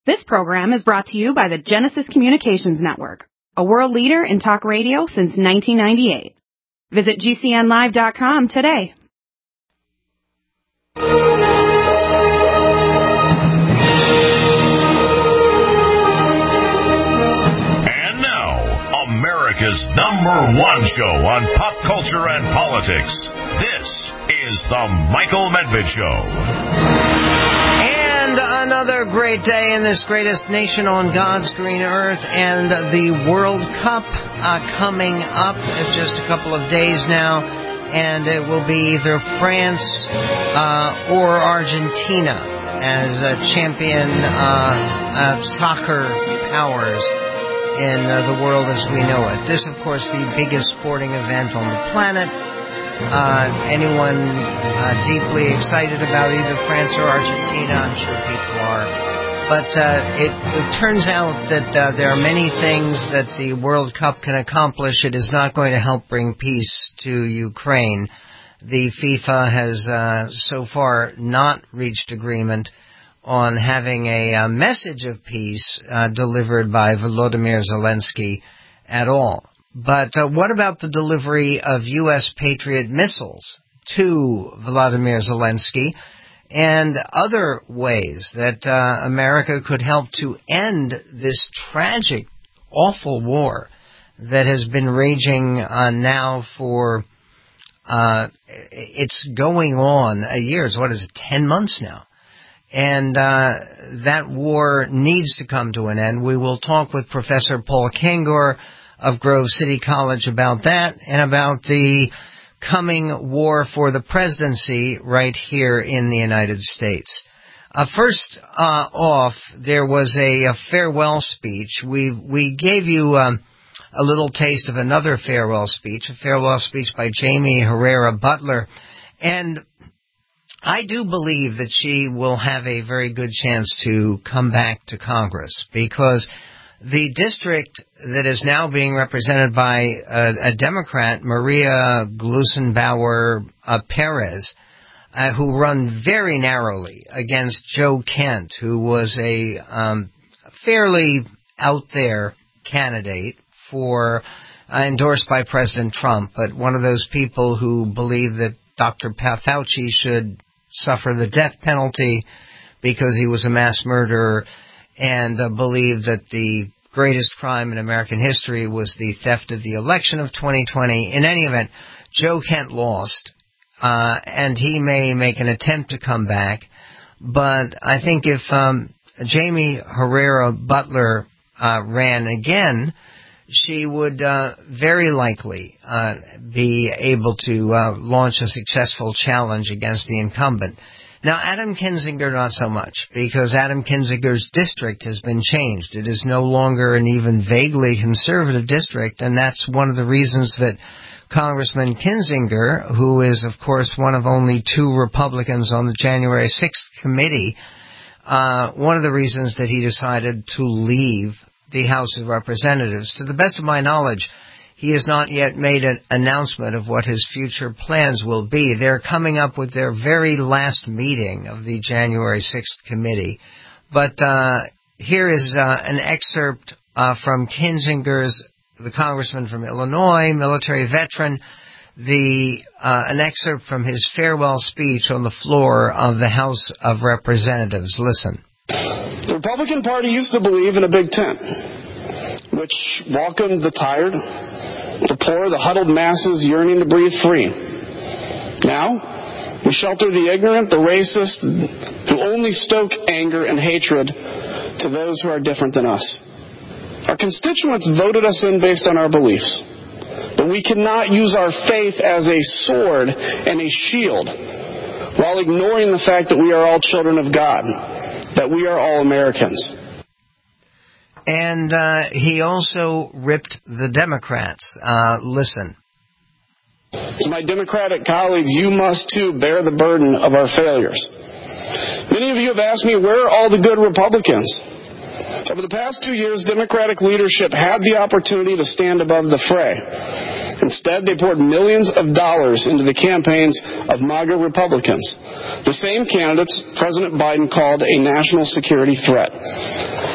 This program is brought to you by the Genesis Communications Network, a world leader in talk radio since 1998. Visit GCNlive.com today. And now, America's #1 show on pop culture and politics. This is The Michael Medved Show. And another great day in this greatest nation on God's green earth, and the World Cup coming up in just a couple of days now, and it will be either France or Argentina as champion soccer powers in the world as we know it. This, of course, the biggest sporting event on the planet. Anyone deeply excited about either France or Argentina? I'm sure people are. But it turns out that there are many things that the World Cup can accomplish. It is not going to help bring peace to Ukraine. The FIFA has so far not reached agreement on having a message of peace delivered by Volodymyr Zelensky at all. But what about the delivery of U.S. Patriot missiles to Volodymyr Zelensky and other ways that America could help to end this tragic, awful war that has been raging now for, it's going on a year. What is it, 10 months now? And that war needs to come to an end. We will talk with Professor Paul Kengor of Grove City College about that and about the coming war for the presidency right here in the United States. First off, there was a farewell speech. We gave you a little taste of another farewell speech, a farewell speech by Jaime Herrera Beutler. And I do believe that she will have a very good chance to come back to Congress, because the district that is now being represented by a Democrat, Maria Glusenbauer Perez, who run very narrowly against Joe Kent, who was a fairly out-there candidate for endorsed by President Trump, but one of those people who believe that Dr. Fauci should suffer the death penalty because he was a mass murderer, and believed that the greatest crime in American history was the theft of the election of 2020. In any event, Joe Kent lost, and he may make an attempt to come back. But I think if Jaime Herrera Beutler ran again, she would very likely be able to launch a successful challenge against the incumbent. Now, Adam Kinzinger, not so much, because Adam Kinzinger's district has been changed. It is no longer an even vaguely conservative district, and that's one of the reasons that Congressman Kinzinger, who is, of course, one of only 2 Republicans on the January 6th committee, one of the reasons that he decided to leave the House of Representatives. To the best of my knowledge, he has not yet made an announcement of what his future plans will be. They're coming up with their very last meeting of the January 6th committee. But here is an excerpt from Kinzinger's, the congressman from Illinois, military veteran, an excerpt from his farewell speech on the floor of the House of Representatives. Listen. The Republican Party used to believe in a big tent, which welcomed the tired, the poor, the huddled masses yearning to breathe free. Now, we shelter the ignorant, the racist, who only stoke anger and hatred to those who are different than us. Our constituents voted us in based on our beliefs, but we cannot use our faith as a sword and a shield while ignoring the fact that we are all children of God, that we are all Americans. And he also ripped the Democrats. Listen. To my Democratic colleagues, you must too bear the burden of our failures. Many of you have asked me, where are all the good Republicans? Over the past 2 years, Democratic leadership had the opportunity to stand above the fray. Instead, they poured millions of dollars into the campaigns of MAGA Republicans, the same candidates President Biden called a national security threat.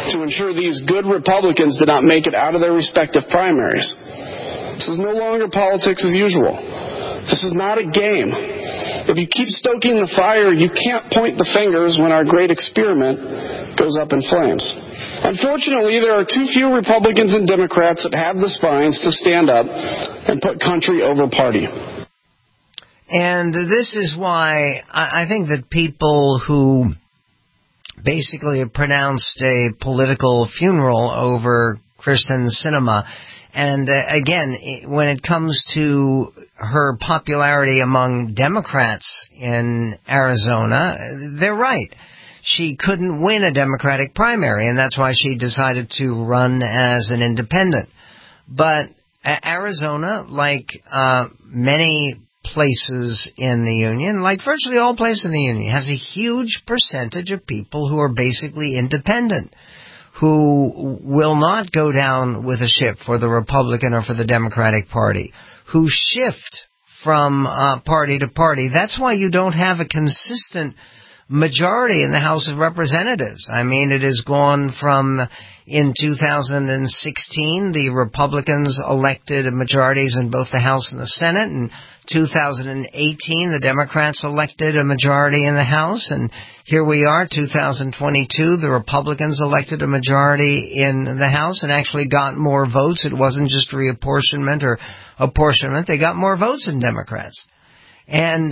to ensure these good Republicans did not make it out of their respective primaries. This is no longer politics as usual. This is not a game. If you keep stoking the fire, you can't point the fingers when our great experiment goes up in flames. Unfortunately, there are too few Republicans and Democrats that have the spines to stand up and put country over party. And this is why I think that people who basically have pronounced a political funeral over Kyrsten Sinema, and again, when it comes to her popularity among Democrats in Arizona, they're right. She couldn't win a Democratic primary, and that's why she decided to run as an independent. But Arizona, like many places in the Union, like virtually all places in the Union, has a huge percentage of people who are basically independent, who will not go down with a ship for the Republican or for the Democratic Party, who shift from party to party. That's why you don't have a consistent majority in the House of Representatives. I mean, it has gone from, in 2016, the Republicans elected majorities in both the House and the Senate, and 2018, the Democrats elected a majority in the House, and here we are, 2022, the Republicans elected a majority in the House and actually got more votes. It wasn't just reapportionment or apportionment. They got more votes than Democrats. And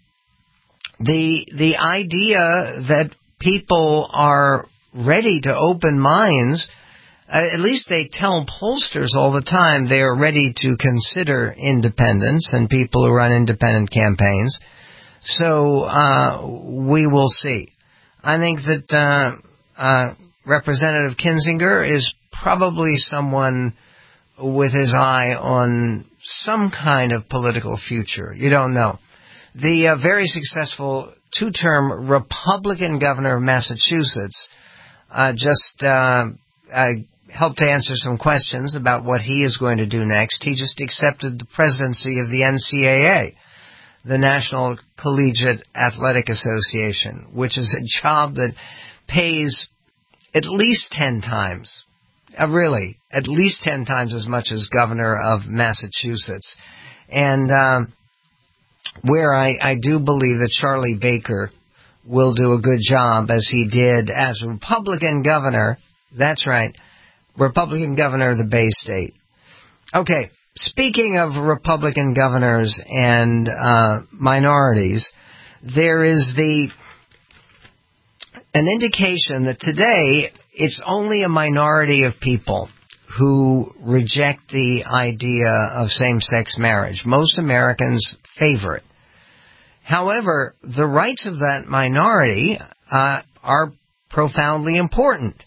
the idea that people are ready to open minds, at least they tell pollsters all the time they are ready to consider independence and people who run independent campaigns. So we will see. I think that Representative Kinzinger is probably someone with his eye on some kind of political future. You don't know. The very successful two-term Republican governor of Massachusetts just helped to answer some questions about what he is going to do next. He just accepted the presidency of the NCAA, the National Collegiate Athletic Association, which is a job that pays at least 10 times, really, at least 10 times as much as governor of Massachusetts. And where I do believe that Charlie Baker will do a good job, as he did as Republican governor. That's right, Republican governor of the Bay State. Okay, speaking of Republican governors and minorities, there is an indication that today it's only a minority of people who reject the idea of same-sex marriage. Most Americans favor it. However, the rights of that minority are profoundly important.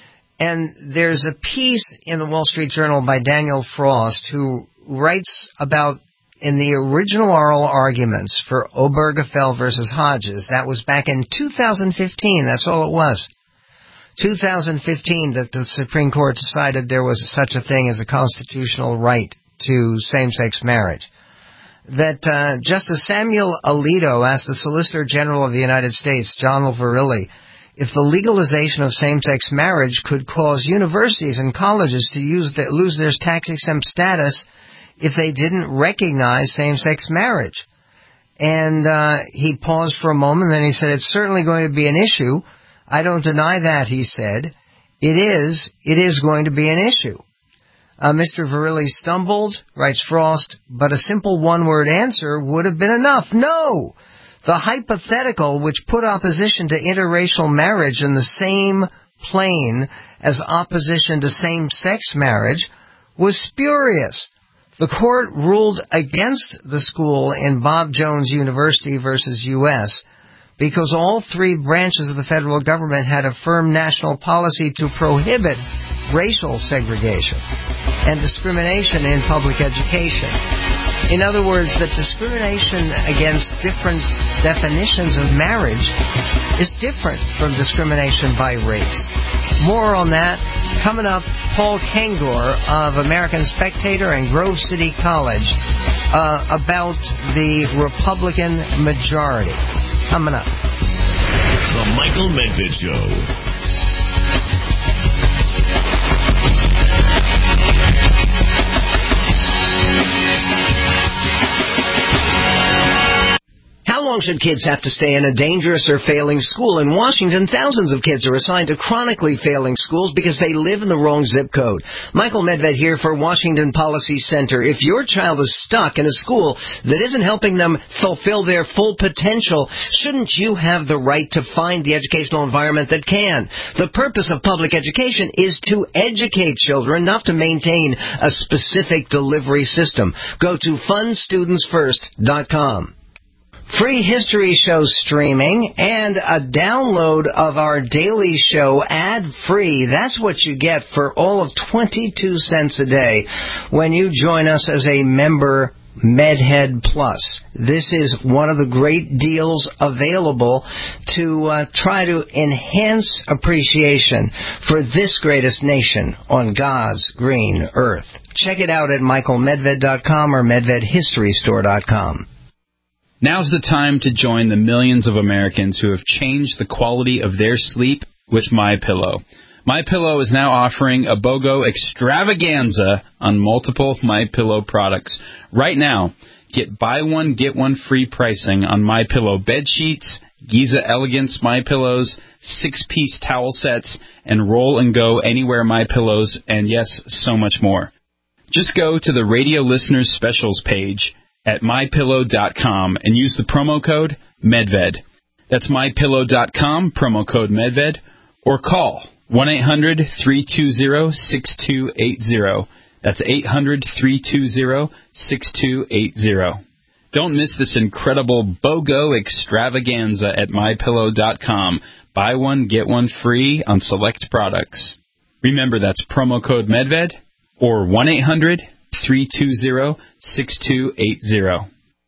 And there's a piece in the Wall Street Journal by Daniel Frost, who writes about, in the original oral arguments for Obergefell versus Hodges, that was back in 2015, that's all it was. 2015, that the Supreme Court decided there was such a thing as a constitutional right to same-sex marriage. That Justice Samuel Alito asked the Solicitor General of the United States, John Verrilli, if the legalization of same-sex marriage could cause universities and colleges to lose their tax-exempt status if they didn't recognize same-sex marriage. And he paused for a moment, then he said, it's certainly going to be an issue. I don't deny that, he said. It is going to be an issue. Mr. Verrilli stumbled, writes Frost, but a simple one-word answer would have been enough. No! The hypothetical which put opposition to interracial marriage in the same plane as opposition to same-sex marriage was spurious. The court ruled against the school in Bob Jones University versus U.S. because all three branches of the federal government had a firm national policy to prohibit racial segregation and discrimination in public education. In other words, that discrimination against different definitions of marriage is different from discrimination by race. More on that coming up. Paul Kengor of American Spectator and Grove City College about the Republican majority. Coming up. The Michael Medved Show. long should kids have to stay in a dangerous or failing school? In Washington, thousands of kids are assigned to chronically failing schools because they live in the wrong zip code. Michael Medved here for Washington Policy Center. If your child is stuck in a school that isn't helping them fulfill their full potential, shouldn't you have the right to find the educational environment that can? The purpose of public education is to educate children, not to maintain a specific delivery system. Go to fundstudentsfirst.com. Free history show streaming and a download of our daily show ad-free. That's what you get for all of 22 cents a day when you join us as a member MedHead Plus. This is one of the great deals available to try to enhance appreciation for this greatest nation on God's green earth. Check it out at michaelmedved.com or medvedhistorystore.com. Now's the time to join the millions of Americans who have changed the quality of their sleep with MyPillow. MyPillow is now offering a BOGO extravaganza on multiple MyPillow products. Right now, get buy one, get one free pricing on MyPillow bed sheets, Giza Elegance MyPillows, 6-piece towel sets, and Roll and Go Anywhere MyPillows, and yes, so much more. Just go to the Radio Listeners Specials page at MyPillow.com and use the promo code MEDVED. That's MyPillow.com, promo code MEDVED, or call 1-800-320-6280. That's 800-320-6280. Don't miss this incredible BOGO extravaganza at MyPillow.com. Buy one, get one free on select products. Remember, that's promo code MEDVED or 1-800-320-6280.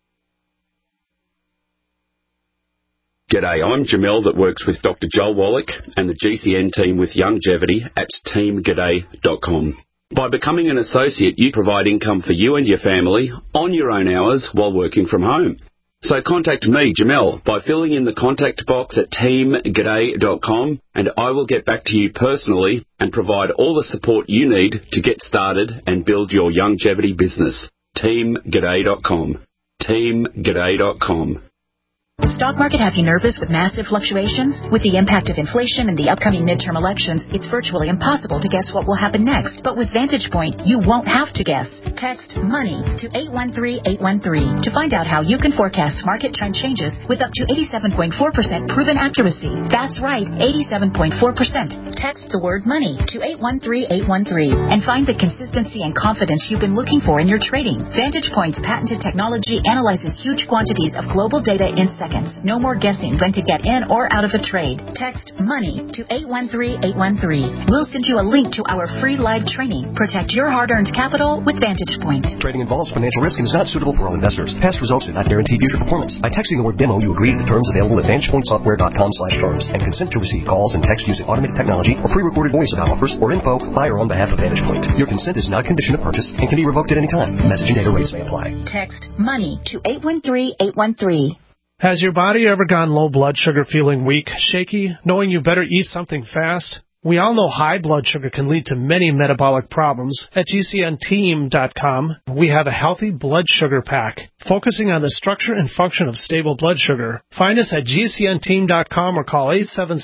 G'day, I'm Jamel that works with Dr. Joel Wallach and the GCN team with Longevity at teamg'day.com. By becoming an associate, you provide income for you and your family on your own hours while working from home. So contact me, Jamel, by filling in the contact box at teamg'day.com, and I will get back to you personally and provide all the support you need to get started and build your longevity business. teamg'day.com. teamg'day.com. Stock market have you nervous with massive fluctuations? With the impact of inflation and the upcoming midterm elections, it's virtually impossible to guess what will happen next. But with Vantage Point, you won't have to guess. Text MONEY to 813-813 to find out how you can forecast market trend changes with up to 87.4% proven accuracy. That's right, 87.4%. Text the word MONEY to 813-813 and find the consistency and confidence you've been looking for in your trading. Vantage Point's patented technology analyzes huge quantities of global data in seconds. No more guessing when to get in or out of a trade. Text MONEY to 813-813. We'll send you a link to our free live training. Protect your hard-earned capital with Vantage Point. Trading involves financial risk and is not suitable for all investors. Past results do not guarantee future performance. By texting the word demo, you agree to the terms available at VantagePointSoftware.com/terms and consent to receive calls and text using automated technology or pre-recorded voice about offers or info by or on behalf of Vantage Point. Your consent is not a condition of purchase and can be revoked at any time. Message and data rates may apply. Text MONEY to 813-813. Has your body ever gone low blood sugar, feeling weak, shaky, knowing you better eat something fast? We all know high blood sugar can lead to many metabolic problems. At GCNteam.com, we have a healthy blood sugar pack, focusing on the structure and function of stable blood sugar. Find us at GCNteam.com or call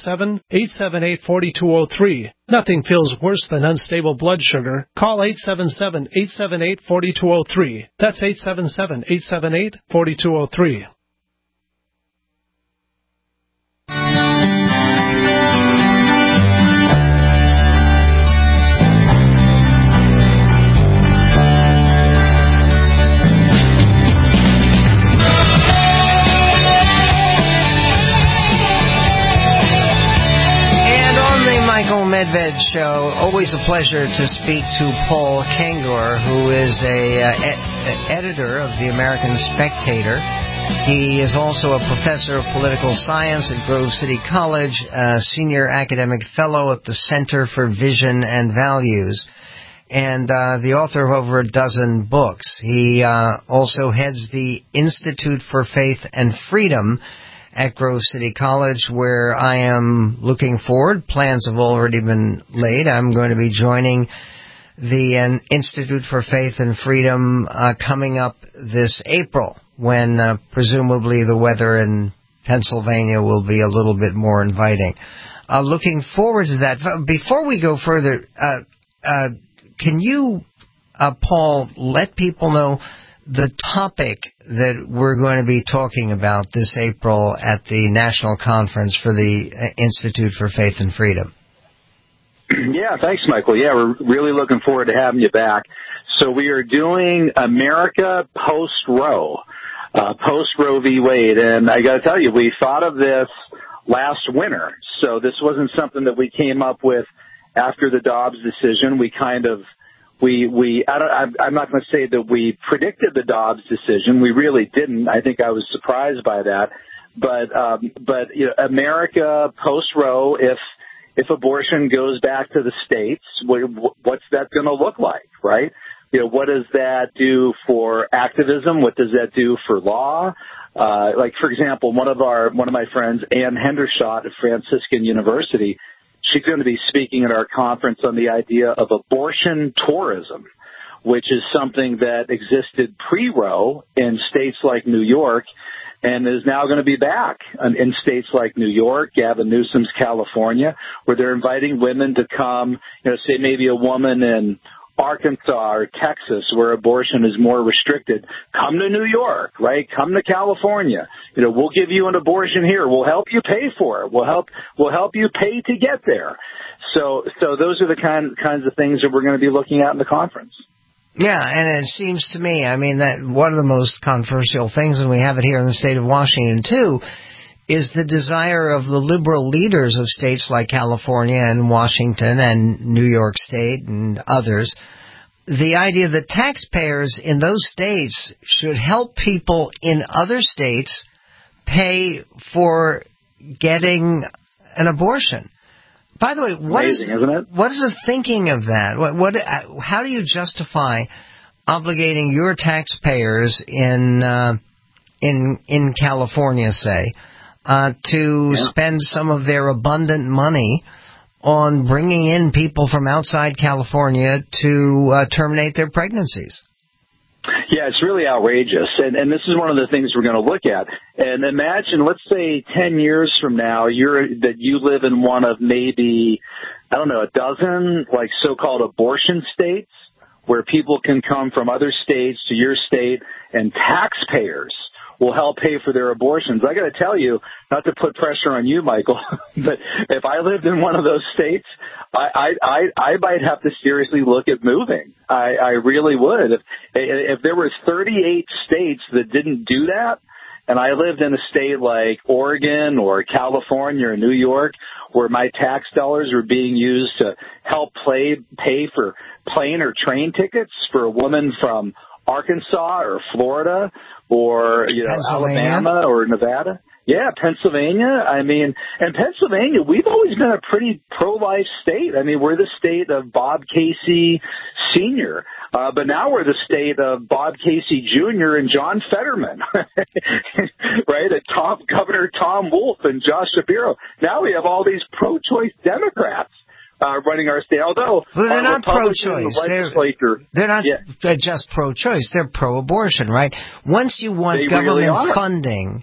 877-878-4203. Nothing feels worse than unstable blood sugar. Call 877-878-4203. That's 877-878-4203. Medved Show. Always a pleasure to speak to Paul Kengor, who is a editor of the American Spectator. He is also a professor of political science at Grove City College, a senior academic fellow at the Center for Vision and Values, and the author of over a dozen books. He also heads the Institute for Faith and Freedom at Grove City College, where I am looking forward. Plans have already been laid. I'm going to be joining the Institute for Faith and Freedom coming up this April, when presumably the weather in Pennsylvania will be a little bit more inviting. Looking forward to that. Before we go further, can you, Paul, let people know the topic that we're going to be talking about this April at the National Conference for the Institute for Faith and Freedom? Yeah, thanks, Michael. Yeah, we're really looking forward to having you back. So we are doing America post-Roe, post-Roe v. Wade. And I got to tell you, we thought of this last winter. So this wasn't something that we came up with after the Dobbs decision. We kind of, I'm not going to say that we predicted the Dobbs decision. We really didn't. I think I was surprised by that. But you know, America post-Roe, if abortion goes back to the states, what's that going to look like, right? You know, what does that do for activism? What does that do for law? Like, for example, one of my friends, Ann Hendershot at Franciscan University, she's going to be speaking at our conference on the idea of abortion tourism, which is something that existed pre-Roe in states like New York and is now going to be back in states like New York, Gavin Newsom's California, where they're inviting women to come, you know, say maybe a woman in Arkansas or Texas where abortion is more restricted. Come to New York, right? Come to California. You know, we'll give you an abortion here. We'll help you pay for it. We'll help you pay to get there. So those are the kinds of things that we're going to be looking at in the conference. Yeah, and it seems to me, I mean, that one of the most controversial things, and we have it here in the state of Washington, too, is the desire of the liberal leaders of states like California and Washington and New York State and others, the idea that taxpayers in those states should help people in other states pay for getting an abortion. By the way, what is the thinking of that? How do you justify obligating your taxpayers in California, say, to spend some of their abundant money on bringing in people from outside California to terminate their pregnancies? Yeah, it's really outrageous. And this is one of the things we're going to look at. And imagine, let's say 10 years from now, you live in one of maybe, I don't know, a dozen like so-called abortion states where people can come from other states to your state and taxpayers will help pay for their abortions. I got to tell you, not to put pressure on you, Michael, but if I lived in one of those states, I might have to seriously look at moving. I really would. If there was 38 states that didn't do that, and I lived in a state like Oregon or California or New York, where my tax dollars were being used to help pay for plane or train tickets for a woman from Arkansas or Florida or, you know, Alabama or Nevada. Yeah, Pennsylvania. I mean, and Pennsylvania, we've always been a pretty pro-life state. I mean, we're the state of Bob Casey Sr., but now we're the state of Bob Casey Jr. and John Fetterman, right? Governor Tom Wolf and Josh Shapiro. Now we have all these pro-choice Democrats running our state, although they're not pro-choice. They're not just pro-choice. They're pro-abortion, right? Once you want government funding,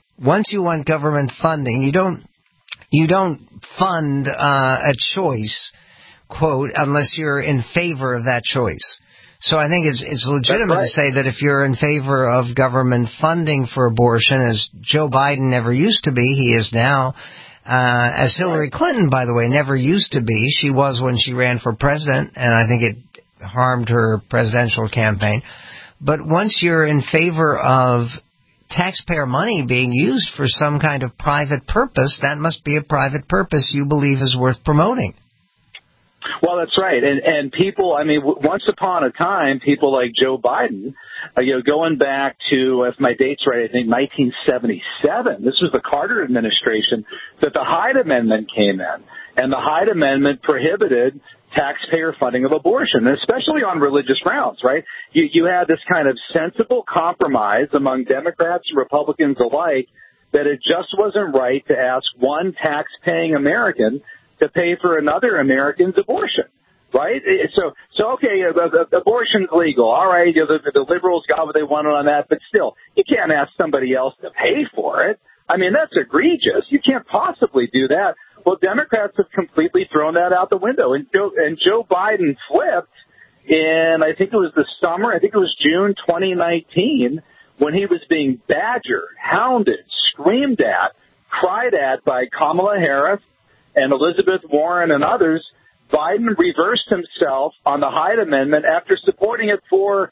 you don't fund a choice, quote, unless you're in favor of that choice. So I think it's legitimate to say that if you're in favor of government funding for abortion, as Joe Biden never used to be, he is now. As Hillary Clinton, by the way, never used to be. She was when she ran for president, and I think it harmed her presidential campaign. But once you're in favor of taxpayer money being used for some kind of private purpose, that must be a private purpose you believe is worth promoting. Well, that's right. And people, I mean, once upon a time, people like Joe Biden, going back to, if my date's right, I think 1977, this was the Carter administration, that the Hyde Amendment came in. And the Hyde Amendment prohibited taxpayer funding of abortion, especially on religious grounds, right? You had this kind of sensible compromise among Democrats and Republicans alike that it just wasn't right to ask one tax-paying American to pay for another American's abortion. right? So okay, abortion's legal. All right, the liberals got what they wanted on that, but still, you can't ask somebody else to pay for it. I mean, that's egregious. You can't possibly do that. Well, Democrats have completely thrown that out the window, and Joe Biden flipped in, I think it was the summer, I think it was June 2019, when he was being badgered, hounded, screamed at, cried at by Kamala Harris and Elizabeth Warren and others. Biden reversed himself on the Hyde Amendment after supporting it for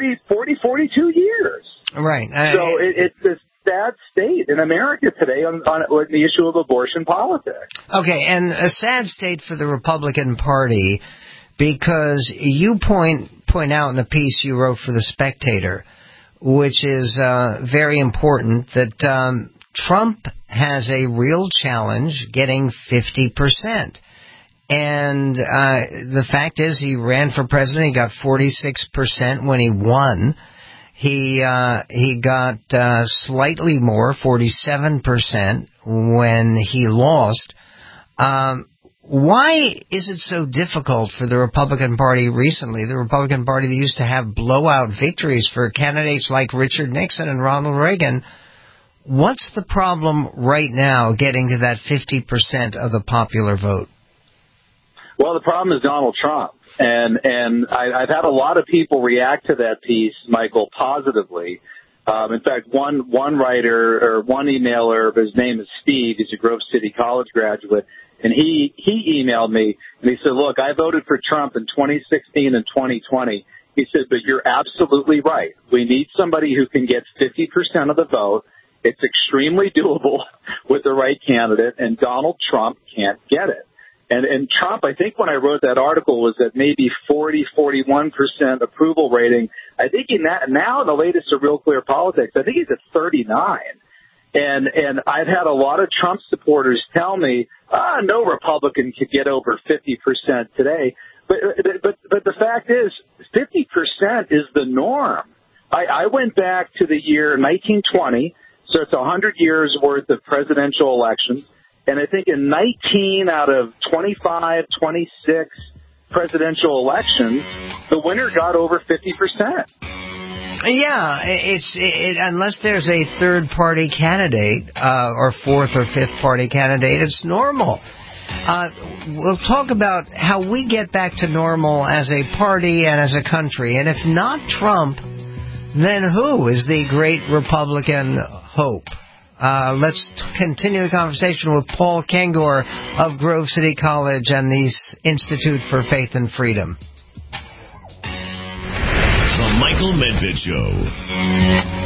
42 years. Right. So it's this sad state in America today on the issue of abortion politics. Okay, and a sad state for the Republican Party, because you point out in the piece you wrote for The Spectator, which is very important, that Trump has a real challenge getting 50%. And the fact is, he ran for president. He got 46% when he won. He got slightly more, 47%, when he lost. Why is it so difficult for the Republican Party recently, the Republican Party that used to have blowout victories for candidates like Richard Nixon and Ronald Reagan? What's the problem right now getting to that 50% of the popular vote? Well, the problem is Donald Trump. And I've had a lot of people react to that piece, Michael, positively. In fact, one writer or one emailer, his name is Steve, he's a Grove City College graduate, and he emailed me and he said, look, I voted for Trump in 2016 and 2020. He said, but you're absolutely right. We need somebody who can get 50% of the vote. It's extremely doable with the right candidate, and Donald Trump can't get it. And Trump, I think when I wrote that article, was at maybe 41% approval rating. I think now in the latest of Real Clear Politics, I think he's at 39. And I've had a lot of Trump supporters tell me, no Republican could get over 50% today. But the fact is, 50% is the norm. I went back to the year 1920, so it's 100 years worth of presidential elections. And I think in 19 out of 25, 26 presidential elections, the winner got over 50%. Yeah, unless there's a third-party candidate or fourth or fifth-party candidate, it's normal. We'll talk about how we get back to normal as a party and as a country. And if not Trump, then who is the great Republican hope? Let's continue the conversation with Paul Kengor of Grove City College and the Institute for Faith and Freedom. The Michael Medved Show.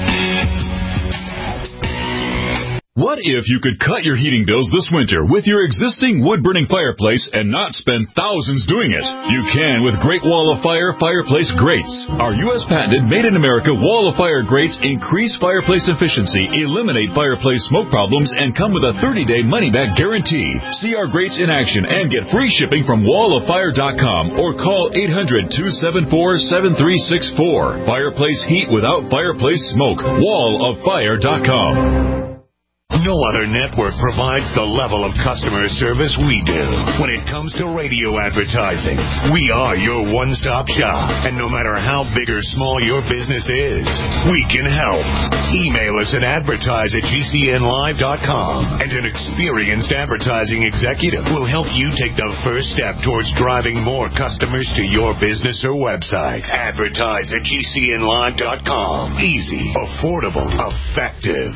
What if you could cut your heating bills this winter with your existing wood-burning fireplace and not spend thousands doing it? You can with Great Wall of Fire fireplace grates. Our U.S. patented made-in-America Wall of Fire grates increase fireplace efficiency, eliminate fireplace smoke problems, and come with a 30-day money-back guarantee. See our grates in action and get free shipping from walloffire.com or call 800-274-7364. Fireplace heat without fireplace smoke. walloffire.com. No other network provides the level of customer service we do. When it comes to radio advertising, we are your one-stop shop. And no matter how big or small your business is, we can help. Email us at advertise@gcnlive.com, and an experienced advertising executive will help you take the first step towards driving more customers to your business or website. Advertise@gcnlive.com. Easy, affordable, effective.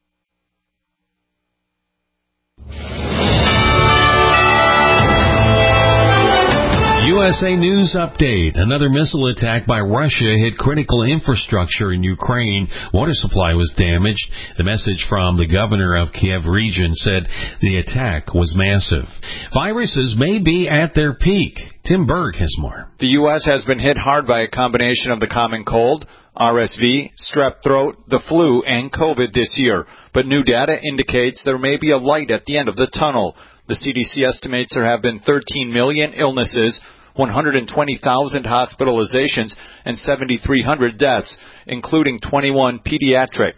USA News Update. Another missile attack by Russia hit critical infrastructure in Ukraine. Water supply was damaged. The message from the governor of Kiev region said the attack was massive. Viruses may be at their peak. Tim Berg has more. The U.S. has been hit hard by a combination of the common cold, RSV, strep throat, the flu, and COVID this year. But new data indicates there may be a light at the end of the tunnel. The CDC estimates there have been 13 million illnesses, 120,000 hospitalizations, and 7,300 deaths, including 21 pediatric.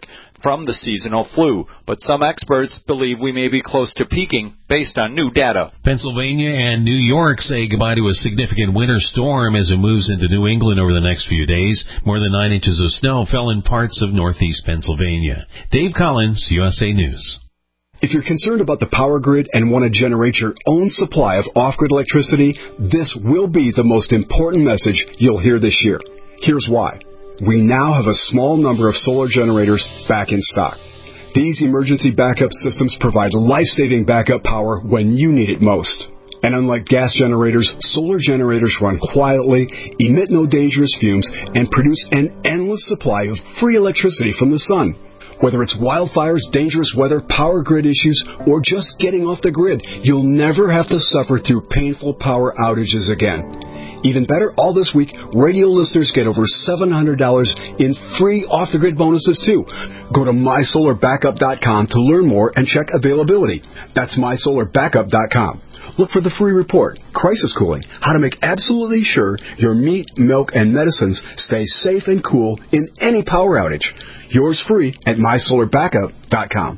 from the seasonal flu, but some experts believe we may be close to peaking based on new data. Pennsylvania and New York say goodbye to a significant winter storm as it moves into New England over the next few days. More than 9 inches of snow fell in parts of northeast Pennsylvania. Dave Collins, USA News. If you're concerned about the power grid and want to generate your own supply of off-grid electricity, this will be the most important message you'll hear this year. Here's why. We now have a small number of solar generators back in stock. These emergency backup systems provide life-saving backup power when you need it most. And unlike gas generators, solar generators run quietly, emit no dangerous fumes, and produce an endless supply of free electricity from the sun. Whether it's wildfires, dangerous weather, power grid issues, or just getting off the grid, you'll never have to suffer through painful power outages again. Even better, all this week, radio listeners get over $700 in free off-the-grid bonuses, too. Go to mysolarbackup.com to learn more and check availability. That's mysolarbackup.com. Look for the free report, Crisis Cooling, how to make absolutely sure your meat, milk, and medicines stay safe and cool in any power outage. Yours free at mysolarbackup.com.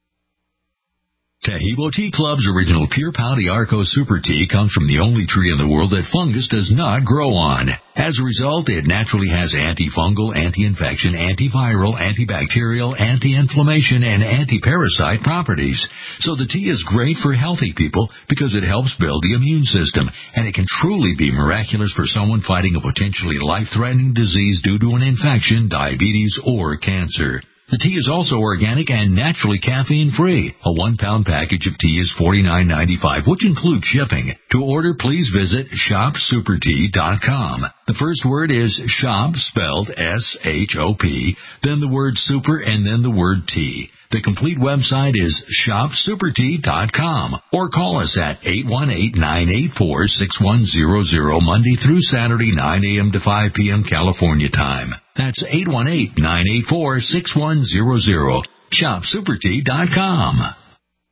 Taheebo Tea Club's original Pure Pouty Arco Super Tea comes from the only tree in the world that fungus does not grow on. As a result, it naturally has antifungal, anti-infection, antiviral, antibacterial, anti-inflammation, and anti-parasite properties. So the tea is great for healthy people because it helps build the immune system, and it can truly be miraculous for someone fighting a potentially life-threatening disease due to an infection, diabetes, or cancer. The tea is also organic and naturally caffeine-free. A 1-pound package of tea is $49.95, which includes shipping. To order, please visit shopsupertea.com. The first word is shop, spelled S-H-O-P, then the word super, and then the word tea. The complete website is shopsupertea.com, or call us at 818-984-6100 Monday through Saturday, 9 a.m. to 5 p.m. California time. That's 818-984-6100. shopsupertea.com.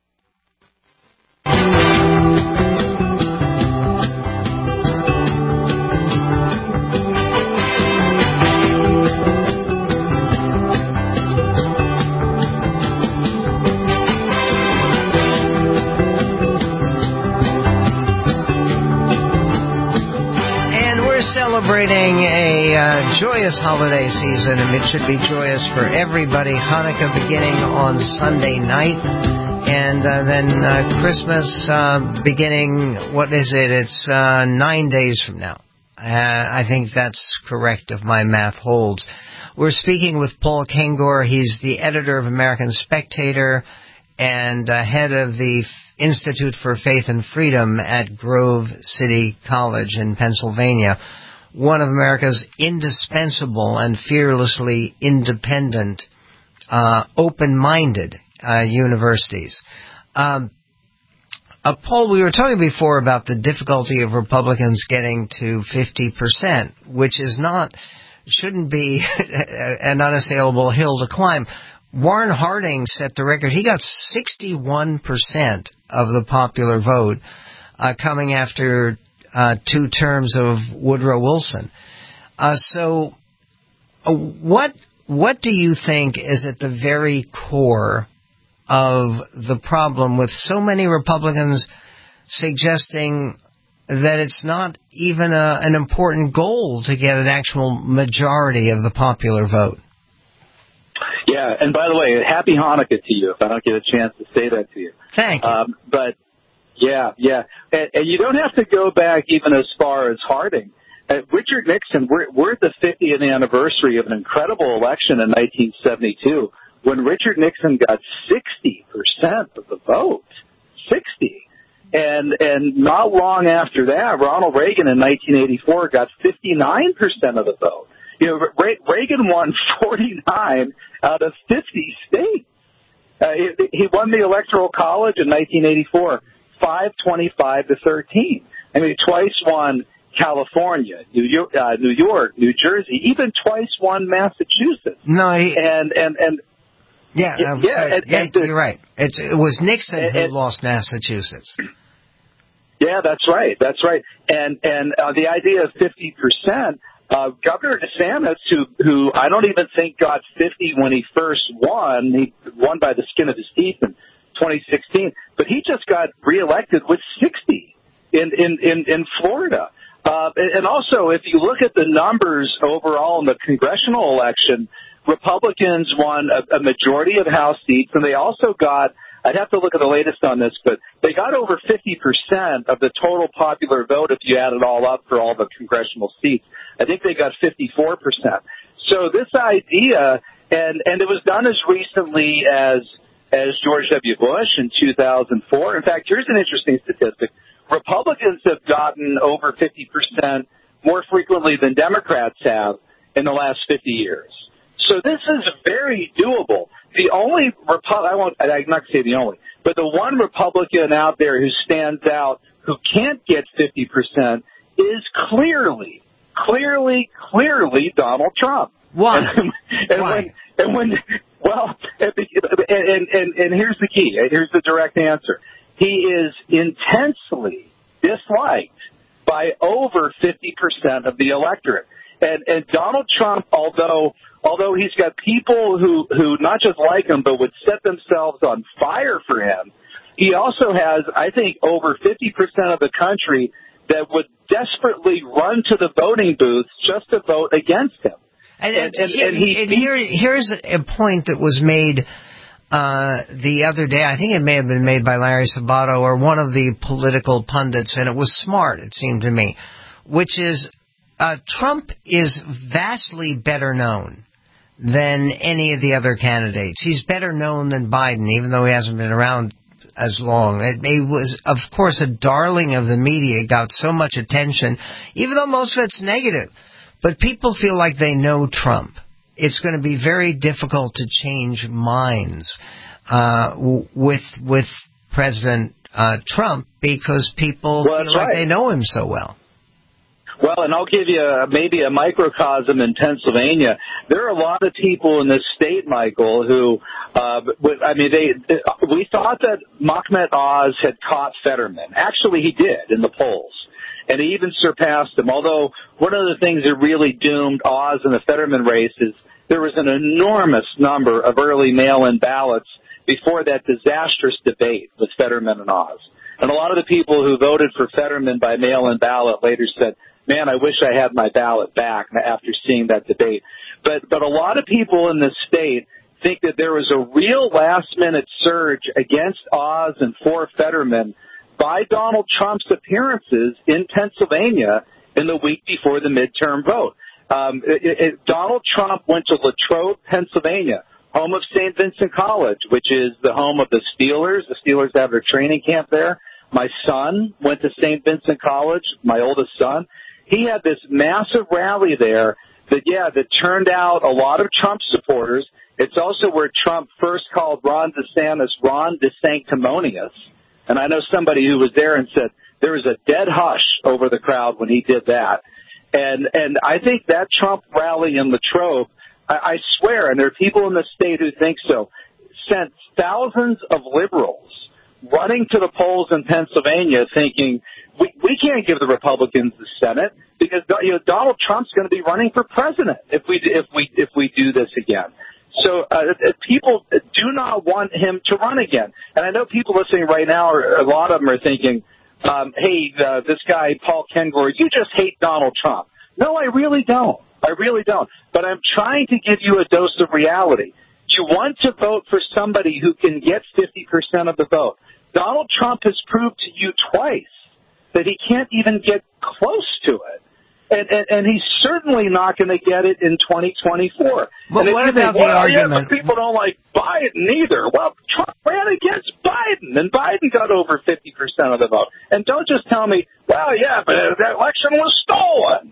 Celebrating a joyous holiday season, and it should be joyous for everybody. Hanukkah beginning on Sunday night, and then Christmas beginning, what is it? It's 9 days from now. I think that's correct if my math holds. We're speaking with Paul Kengor. He's the editor of American Spectator and head of the Institute for Faith and Freedom at Grove City College in Pennsylvania, one of America's indispensable and fearlessly independent, open-minded universities. Paul, we were talking before about the difficulty of Republicans getting to 50%, which shouldn't be an unassailable hill to climb. Warren Harding set the record. He got 61% of the popular vote, coming after 2 terms of Woodrow Wilson. So what do you think is at the very core of the problem with so many Republicans suggesting that it's not even an important goal to get an actual majority of the popular vote? Yeah, and by the way, happy Hanukkah to you, if I don't get a chance to say that to you. Thank you. But, yeah. And you don't have to go back even as far as Harding. Richard Nixon, we're at the 50th anniversary of an incredible election in 1972 when Richard Nixon got 60% of the vote. 60. And not long after that, Ronald Reagan in 1984 got 59% of the vote. You know, Reagan won 49 out of 50 states. He won the Electoral College in 1984, 525-13. I mean, twice won California, New York, New Jersey, even twice won Massachusetts. No, you're right. It was Nixon who lost Massachusetts. Yeah, that's right. And the idea of 50%. Governor DeSantis, who I don't even think got 50 when he first won. He won by the skin of his teeth in 2016, but he just got reelected with 60 in Florida. And also, if you look at the numbers overall in the congressional election, Republicans won a majority of House seats, and they also got, I'd have to look at the latest on this, but they got over 50% of the total popular vote if you add it all up for all the congressional seats. I think they got 54%. So this idea, and it was done as recently as George W. Bush in 2004. In fact, here's an interesting statistic. Republicans have gotten over 50% more frequently than Democrats have in the last 50 years. So this is very doable. The only I'm not going to say the only, but the one Republican out there who stands out who can't get 50% is clearly Donald Trump. Why? And here's the key. Here's the direct answer. He is intensely disliked by over 50% of the electorate. And Donald Trump, although he's got people who not just like him, but would set themselves on fire for him, he also has, I think, over 50% of the country that would desperately run to the voting booths just to vote against him. Here's a point that was made the other day. I think it may have been made by Larry Sabato or one of the political pundits, and it was smart, it seemed to me, which is Trump is vastly better known than any of the other candidates. He's better known than Biden, even though he hasn't been around as long. He was, of course, a darling of the media, got so much attention, even though most of it's negative. But people feel like they know Trump. It's going to be very difficult to change minds with President Trump because people feel like they know him so well. Well, and I'll give you maybe a microcosm in Pennsylvania. There are a lot of people in this state, Michael, who, we thought that Mahmoud Oz had caught Fetterman. Actually, he did in the polls. And he even surpassed him. Although one of the things that really doomed Oz in the Fetterman race is there was an enormous number of early mail-in ballots before that disastrous debate with Fetterman and Oz. And a lot of the people who voted for Fetterman by mail-in ballot later said, man, I wish I had my ballot back after seeing that debate. But a lot of people in this state think that there was a real last-minute surge against Oz and for Fetterman by Donald Trump's appearances in Pennsylvania in the week before the midterm vote. Donald Trump went to Latrobe, Pennsylvania, home of St. Vincent College, which is the home of the Steelers. The Steelers have their training camp there. My son went to St. Vincent College, my oldest son. He had this massive rally there that turned out a lot of Trump supporters. It's also where Trump first called Ron DeSantis Ron DeSanctimonious. And I know somebody who was there and said there was a dead hush over the crowd when he did that. And I think that Trump rally in Latrobe, I swear, and there are people in the state who think so, sent thousands of liberals running to the polls in Pennsylvania thinking, we can't give the Republicans the Senate because Donald Trump's going to be running for president if we do this again. So people do not want him to run again. And I know people listening right now, a lot of them are thinking, hey, this guy, Paul Kengor, you just hate Donald Trump. No, I really don't. I really don't. But I'm trying to give you a dose of reality. You want to vote for somebody who can get 50% of the vote. Donald Trump has proved to you twice that he can't even get close to it. And he's certainly not going to get it in 2024. But what about the argument? Yeah, but people don't like Biden either. Well, Trump ran against Biden, and Biden got over 50% of the vote. And don't just tell me, well, yeah, but that election was stolen.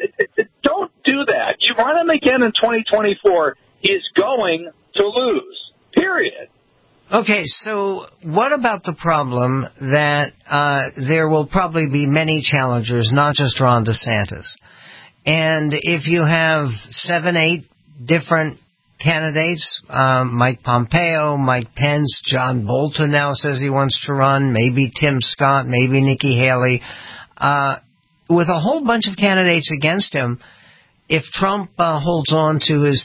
Don't do that. You run him again in 2024, he's going to lose, period. Okay, so what about the problem that there will probably be many challengers, not just Ron DeSantis? And if you have 7, 8 different candidates, Mike Pompeo, Mike Pence, John Bolton now says he wants to run, maybe Tim Scott, maybe Nikki Haley, with a whole bunch of candidates against him, if Trump holds on to his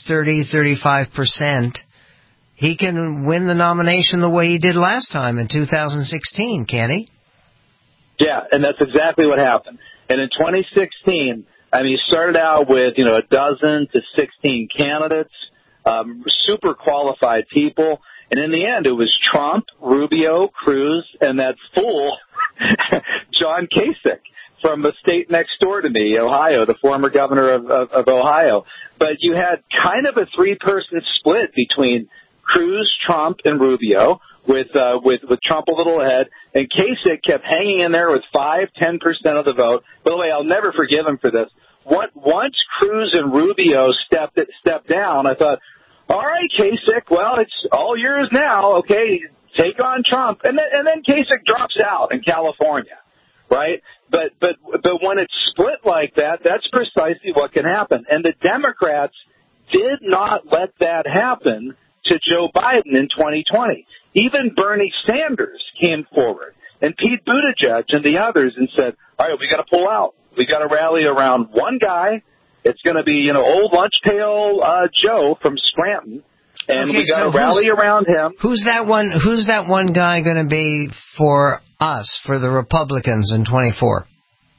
35%, he can win the nomination the way he did last time in 2016, can't he? Yeah, and that's exactly what happened. And in 2016, I mean, he started out with, a dozen to 16 candidates, super qualified people. And in the end, it was Trump, Rubio, Cruz, and that fool, John Kasich, from the state next door to me, Ohio, the former governor of Ohio. But you had kind of a three-person split between Cruz, Trump, and Rubio, with Trump a little ahead, and Kasich kept hanging in there with 5-10% of the vote. By the way, I'll never forgive him for this. Once Cruz and Rubio stepped down, I thought, all right, Kasich, well, it's all yours now. Okay, take on Trump, and then Kasich drops out in California, right? But when it's split like that, that's precisely what can happen. And the Democrats did not let that happen to Joe Biden in 2020. Even Bernie Sanders came forward, and Pete Buttigieg and the others, and said, all right, we got to pull out. We got to rally around one guy. It's going to be, old lunch pail Joe from Scranton, and we got to rally around him. Who's that one guy going to be for us, for the Republicans in 24?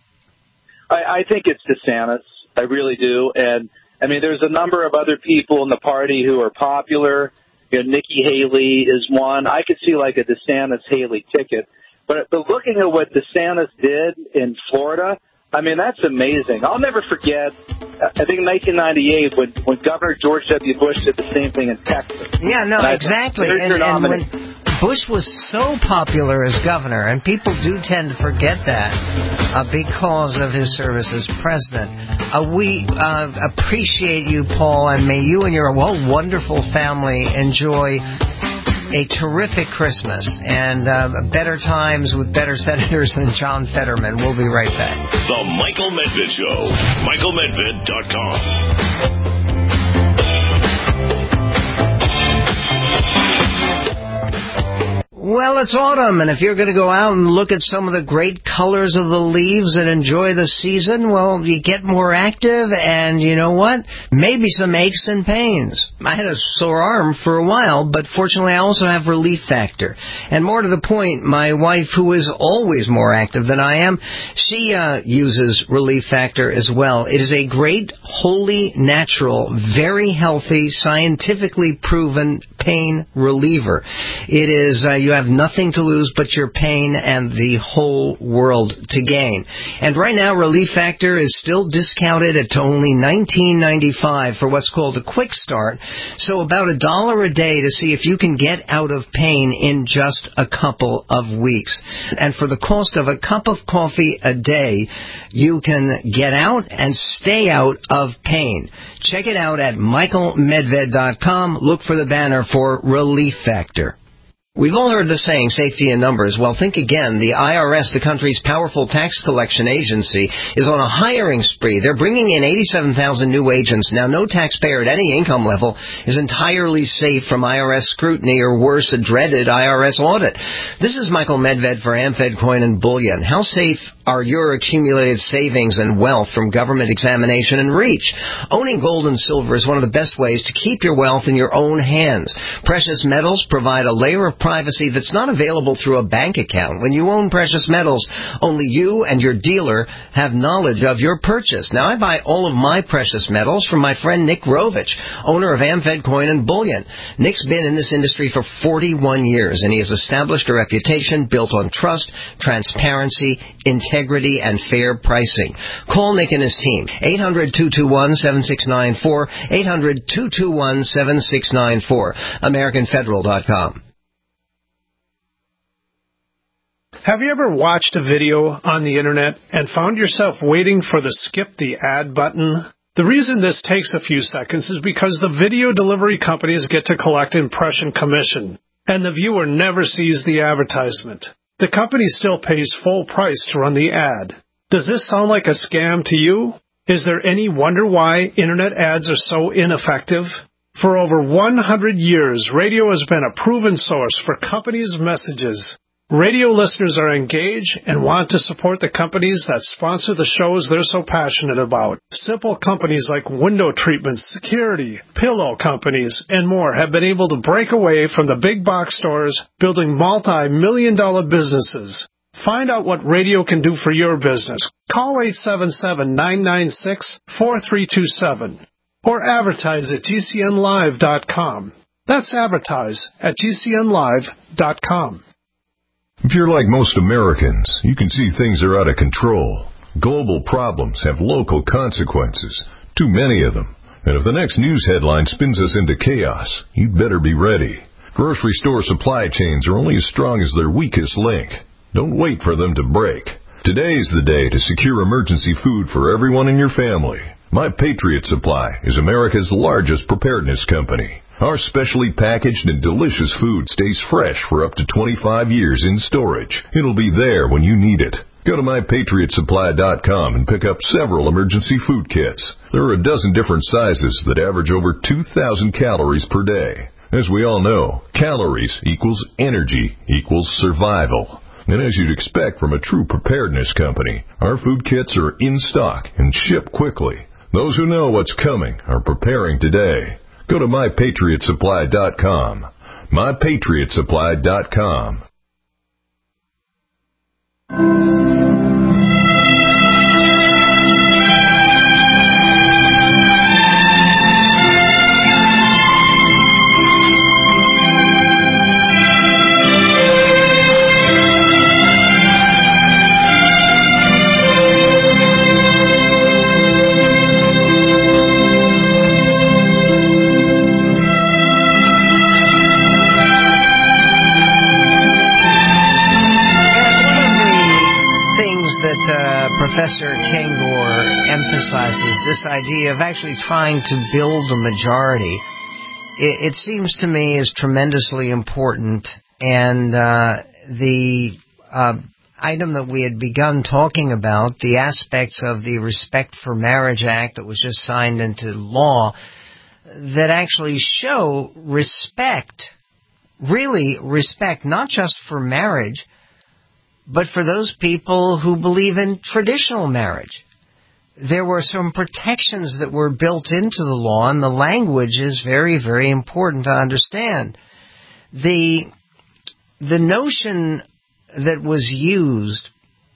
I think it's DeSantis. I really do. And, I mean, there's a number of other people in the party who are popular. Nikki Haley is one. I could see like a DeSantis-Haley ticket. But looking at what DeSantis did in Florida, I mean, that's amazing. I'll never forget, I think in 1998, when Governor George W. Bush did the same thing in Texas. Yeah, no, exactly. And when Bush was so popular as governor, and people do tend to forget that because of his service as president. We appreciate you, Paul, and may you and your whole wonderful family enjoy a terrific Christmas and better times with better senators than John Fetterman. We'll be right back. The Michael Medved Show. MichaelMedved.com. Well, it's autumn, and if you're going to go out and look at some of the great colors of the leaves and enjoy the season, well, you get more active, and you know what? Maybe some aches and pains. I had a sore arm for a while, but fortunately I also have Relief Factor. And more to the point, my wife, who is always more active than I am, she uses Relief Factor as well. It is a great, wholly natural, very healthy, scientifically proven pain reliever. It is, you have nothing to lose but your pain and the whole world to gain. And right now, Relief Factor is still discounted at only $19.95 for what's called a quick start. So about $1 a day to see if you can get out of pain in just a couple of weeks. And for the cost of a cup of coffee a day, you can get out and stay out of pain. Check it out at michaelmedved.com. Look for the banner for Relief Factor. We've all heard the saying, safety in numbers. Well, think again. The IRS, the country's powerful tax collection agency, is on a hiring spree. They're bringing in 87,000 new agents. Now, no taxpayer at any income level is entirely safe from IRS scrutiny or worse, a dreaded IRS audit. This is Michael Medved for AmFed Coin and Bullion. How safe are your accumulated savings and wealth from government examination and reach? Owning gold and silver is one of the best ways to keep your wealth in your own hands. Precious metals provide a layer of privacy that's not available through a bank account. When you own precious metals, only you and your dealer have knowledge of your purchase. Now, I buy all of my precious metals from my friend Nick Rovich, owner of AmFed Coin and Bullion. Nick's been in this industry for 41 years, and he has established a reputation built on trust, transparency, integrity, and fair pricing. Call Nick and his team. 800-221-7694, 800-221-7694, AmericanFederal.com. Have you ever watched a video on the internet and found yourself waiting for the skip the ad button? The reason this takes a few seconds is because the video delivery companies get to collect impression commission, and the viewer never sees the advertisement. The company still pays full price to run the ad. Does this sound like a scam to you? Is there any wonder why internet ads are so ineffective? For over 100 years, radio has been a proven source for companies' messages. Radio listeners are engaged and want to support the companies that sponsor the shows they're so passionate about. Simple companies like window treatments, security, pillow companies, and more have been able to break away from the big box stores, building multi-million-dollar businesses. Find out what radio can do for your business. Call 877-996-4327 or advertise at GCNlive.com. That's advertise at GCNlive.com. If you're like most Americans, you can see things are out of control. Global problems have local consequences, too many of them. And if the next news headline spins us into chaos, you'd better be ready. Grocery store supply chains are only as strong as their weakest link. Don't wait for them to break. Today's the day to secure emergency food for everyone in your family. My Patriot Supply is America's largest preparedness company. Our specially packaged and delicious food stays fresh for up to 25 years in storage. It'll be there when you need it. Go to MyPatriotSupply.com and pick up several emergency food kits. There are a dozen different sizes that average over 2,000 calories per day. As we all know, calories equals energy equals survival. And as you'd expect from a true preparedness company, our food kits are in stock and ship quickly. Those who know what's coming are preparing today. Go to MyPatriotSupply.com. MyPatriotSupply.com. Professor Kengor emphasizes this idea of actually trying to build a majority. It seems to me is tremendously important, and the item that we had begun talking about, the aspects of the Respect for Marriage Act that was just signed into law, that actually show respect, really respect, not just for marriage, but for those people who believe in traditional marriage. There were some protections that were built into the law, and the language is very, very important to understand. The notion that was used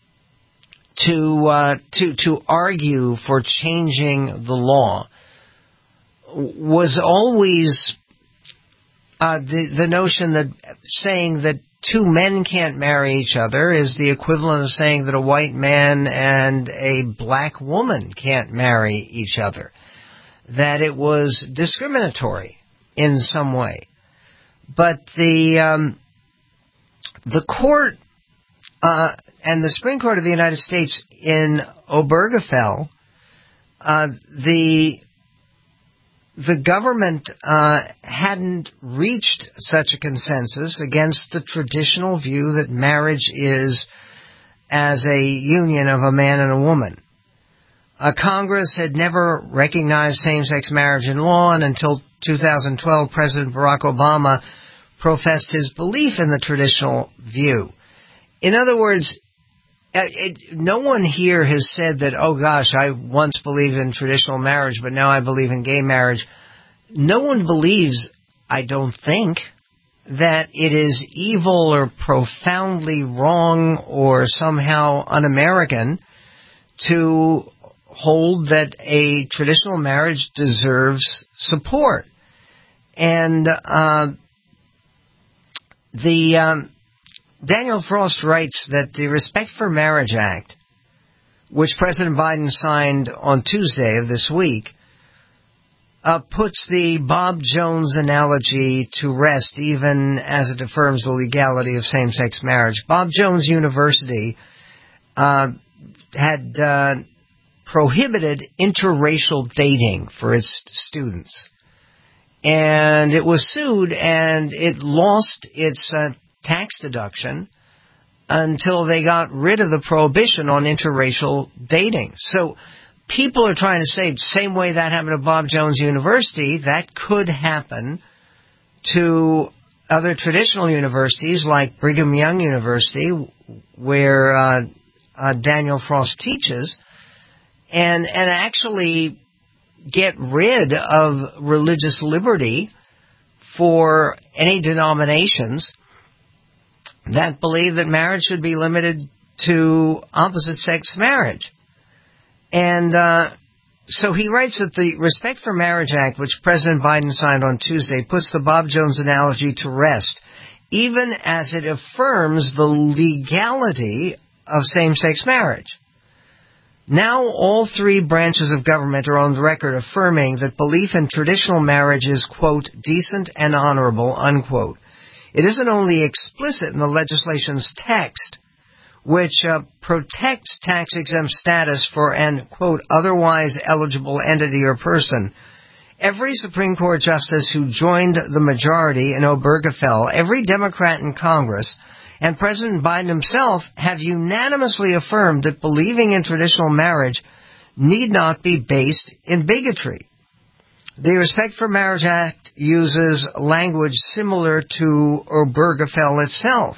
to argue for changing the law was always the notion that saying that two men can't marry each other is the equivalent of saying that a white man and a black woman can't marry each other. That it was discriminatory in some way. But the court and the Supreme Court of the United States in Obergefell, the government hadn't reached such a consensus against the traditional view that marriage is as a union of a man and a woman. Congress had never recognized same-sex marriage in law, and until 2012, President Barack Obama professed his belief in the traditional view. In other words, no one here has said that, oh gosh, I once believed in traditional marriage, but now I believe in gay marriage. No one believes, I don't think, that it is evil or profoundly wrong or somehow un-American to hold that a traditional marriage deserves support. And Daniel Frost writes that the Respect for Marriage Act, which President Biden signed on Tuesday of this week, puts the Bob Jones analogy to rest even as it affirms the legality of same-sex marriage. Bob Jones University had prohibited interracial dating for its students. And it was sued, and it lost its tax deduction until they got rid of the prohibition on interracial dating. So people are trying to say, same way that happened to Bob Jones University, that could happen to other traditional universities like Brigham Young University, where Daniel Frost teaches, and actually get rid of religious liberty for any denominations that believe that marriage should be limited to opposite-sex marriage. And so he writes that the Respect for Marriage Act, which President Biden signed on Tuesday, puts the Bob Jones analogy to rest, even as it affirms the legality of same-sex marriage. Now all three branches of government are on the record affirming that belief in traditional marriage is, quote, decent and honorable, unquote. It isn't only explicit in the legislation's text, which protects tax-exempt status for an, quote, otherwise eligible entity or person. Every Supreme Court justice who joined the majority in Obergefell, every Democrat in Congress, and President Biden himself have unanimously affirmed that believing in traditional marriage need not be based in bigotry. The Respect for Marriage Act uses language similar to Obergefell itself.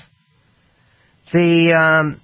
In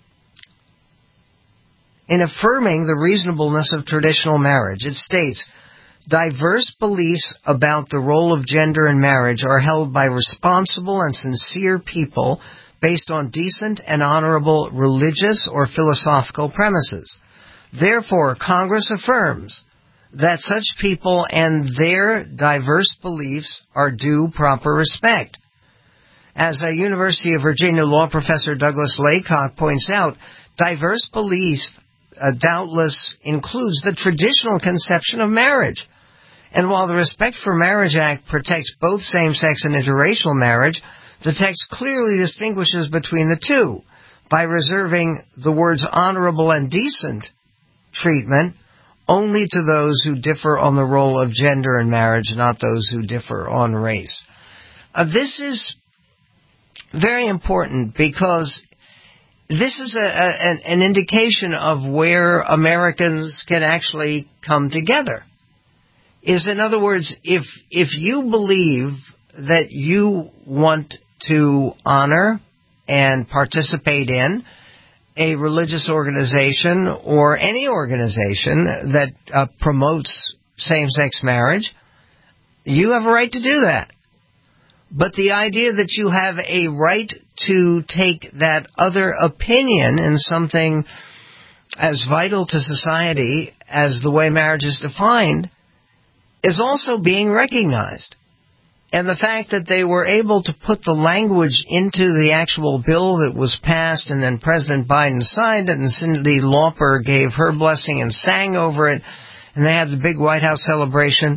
affirming the reasonableness of traditional marriage, it states, diverse beliefs about the role of gender in marriage are held by responsible and sincere people based on decent and honorable religious or philosophical premises. Therefore, Congress affirms that such people and their diverse beliefs are due proper respect. As a University of Virginia law professor Douglas Laycock points out, diverse beliefs doubtless includes the traditional conception of marriage. And while the Respect for Marriage Act protects both same-sex and interracial marriage, the text clearly distinguishes between the two by reserving the words honorable and decent treatment only to those who differ on the role of gender in marriage, not those who differ on race. This is very important because this is an indication of where Americans can actually come together. In other words, if you believe that you want to honor and participate in a religious organization or any organization that promotes same-sex marriage, you have a right to do that. But the idea that you have a right to take that other opinion in something as vital to society as the way marriage is defined is also being recognized. And the fact that they were able to put the language into the actual bill that was passed and then President Biden signed it and Cyndi Lauper gave her blessing and sang over it and they had the big White House celebration.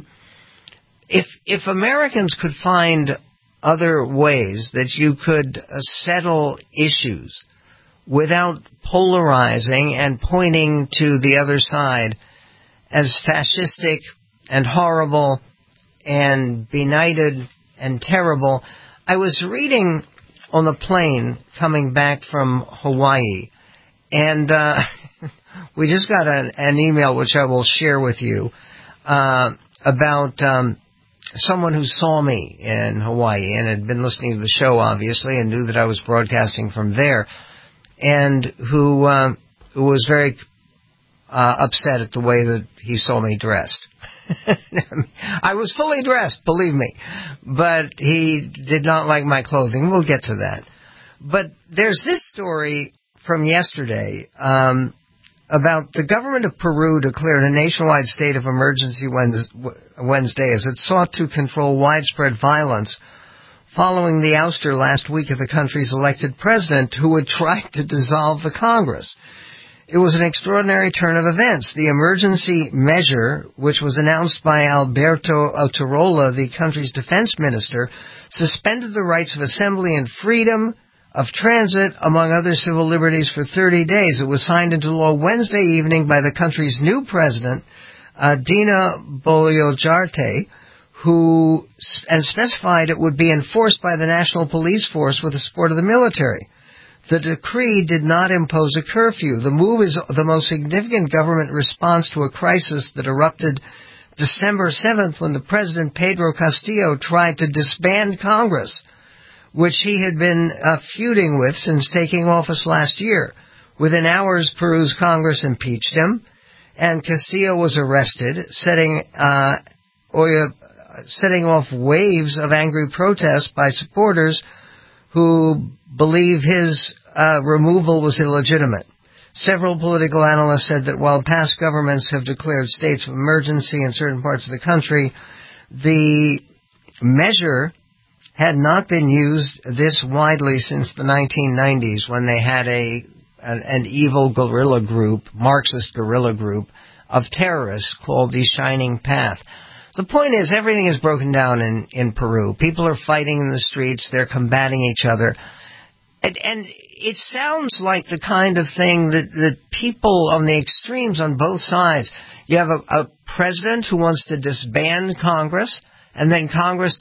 If Americans could find other ways that you could settle issues without polarizing and pointing to the other side as fascistic and horrible and benighted and terrible. I was reading on the plane coming back from Hawaii, and we just got an email which I will share with you about someone who saw me in Hawaii and had been listening to the show, obviously, and knew that I was broadcasting from there, and who was very upset at the way that he saw me dressed. I was fully dressed, believe me, but he did not like my clothing. We'll get to that. But there's this story from yesterday about the government of Peru declared a nationwide state of emergency Wednesday as it sought to control widespread violence following the ouster last week of the country's elected president who had tried to dissolve the Congress. It was an extraordinary turn of events. The emergency measure, which was announced by Alberto Otarola, the country's defense minister, suspended the rights of assembly and freedom of transit, among other civil liberties, for 30 days. It was signed into law Wednesday evening by the country's new president, Dina Boluarte, who specified it would be enforced by the National Police Force with the support of the military. The decree did not impose a curfew. The move is the most significant government response to a crisis that erupted December 7th when the President Pedro Castillo tried to disband Congress which he had been feuding with since taking office last year. Within hours, Peru's Congress impeached him, and Castillo was arrested, setting off waves of angry protests by supporters who believe his removal was illegitimate. Several political analysts said that while past governments have declared states of emergency in certain parts of the country, the measure had not been used this widely since the 1990s, when they had an evil guerrilla group, Marxist guerrilla group, of terrorists called the Shining Path. The point is, everything is broken down in Peru. People are fighting in the streets. They're combating each other. And it sounds like the kind of thing that people on the extremes on both sides, you have a president who wants to disband Congress, and then Congress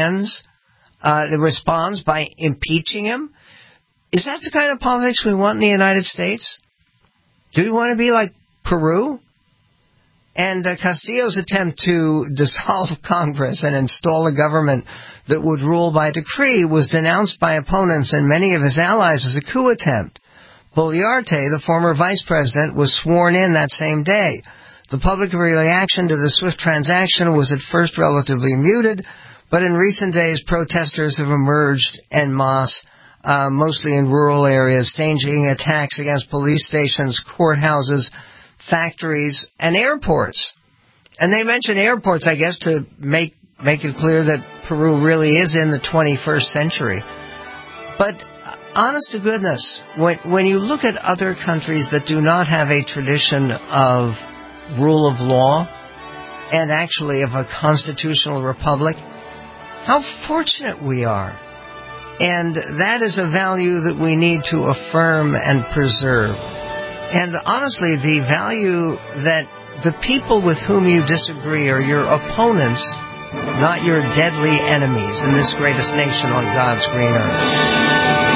responds by impeaching him. Is that the kind of politics we want in the United States? Do we want to be like Peru? And Castillo's attempt to dissolve Congress and install a government that would rule by decree was denounced by opponents and many of his allies as a coup attempt. Boliarte, the former vice president, was sworn in that same day. The public reaction to the swift transaction was at first relatively muted, but in recent days protesters have emerged en masse, mostly in rural areas, staging attacks against police stations, courthouses, factories, and airports. And they mention airports, I guess, to make it clear that Peru really is in the 21st century. But honest to goodness, when you look at other countries that do not have a tradition of rule of law and actually of a constitutional republic, how fortunate we are. And that is a value that we need to affirm and preserve. And honestly, the value that the people with whom you disagree are your opponents, not your deadly enemies in this greatest nation on God's green earth.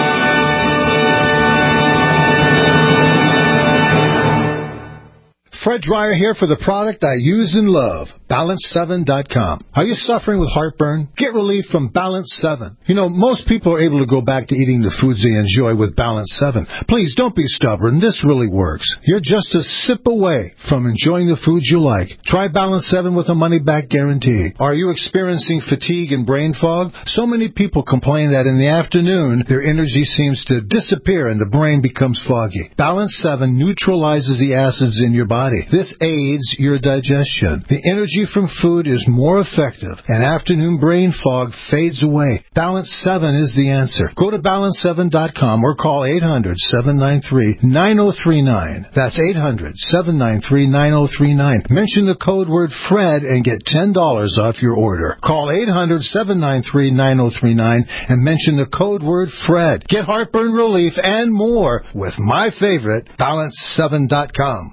Fred Dreyer here for the product I use and love, Balance7.com. Are you suffering with heartburn? Get relief from Balance 7. You know, most people are able to go back to eating the foods they enjoy with Balance 7. Please don't be stubborn. This really works. You're just a sip away from enjoying the foods you like. Try Balance 7 with a money-back guarantee. Are you experiencing fatigue and brain fog? So many people complain that in the afternoon, their energy seems to disappear and the brain becomes foggy. Balance 7 neutralizes the acids in your body. This aids your digestion. The energy from food is more effective, and afternoon brain fog fades away. Balance 7 is the answer. Go to Balance7.com or call 800-793-9039. That's 800-793-9039. Mention the code word FRED and get $10 off your order. Call 800-793-9039 and mention the code word FRED. Get heartburn relief and more with my favorite, Balance7.com.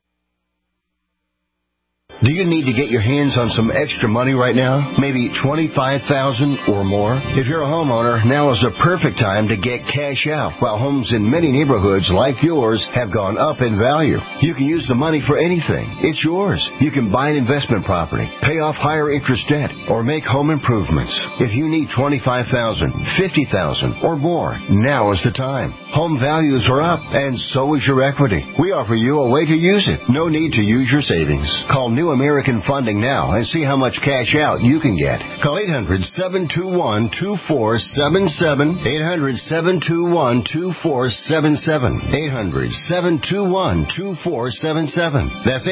Do you need to get your hands on some extra money right now? Maybe $25,000 or more? If you're a homeowner, now is the perfect time to get cash out. While homes in many neighborhoods like yours have gone up in value, you can use the money for anything. It's yours. You can buy an investment property, pay off higher interest debt, or make home improvements. If you need $25,000, $50,000, or more, now is the time. Home values are up, and so is your equity. We offer you a way to use it. No need to use your savings. Call New American Funding now and see how much cash out you can get. Call 800-721-2477. 800-721-2477. 800-721-2477. That's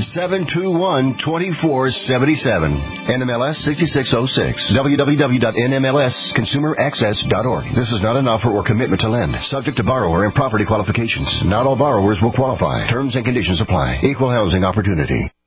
800-721-2477. NMLS 6606. www.nmlsconsumeraccess.org. This is not an offer or commitment to lend. Subject to borrower and property qualifications. Not all borrowers will qualify. Terms and conditions apply. Equal housing opportunity.